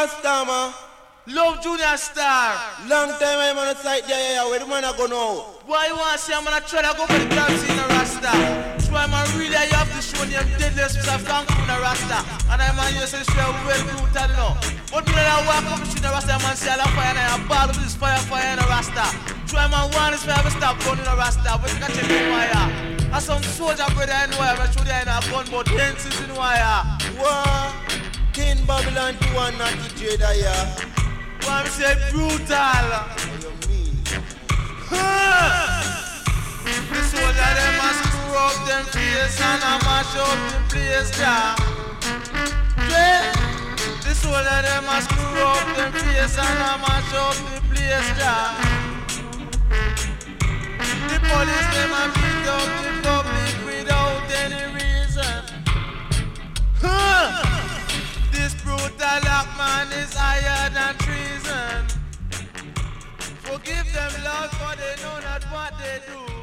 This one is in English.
Rasta, man. Love Junior Star. Long time I'm on the side there, yeah, where the man I go now? Why you want to see I'm gonna try to go for the dance in a Rasta? That's why man really I have to show them deadless with a flank in a Rasta. And I'm on you say well brutal, you know. But when I walk up to the Rasta, man say I love fire and I ball with this fire in a Rasta. Try man one is for stop gun in a Rasta, but you can check the wire. And some soldier brother in the wire, but show them in a gun, but hence is in the wire. What? King Babylon 2 and not the Jada, yeah. What say brutal? What you mean? The soldier them a screw up them face and a mash up the place, yeah. The soldier them a screw up them face and a mash up the place, yeah. The police them a beat up the public without any reason. This brutal act, man, is higher than treason. Forgive them, Lord, for they know not what they do.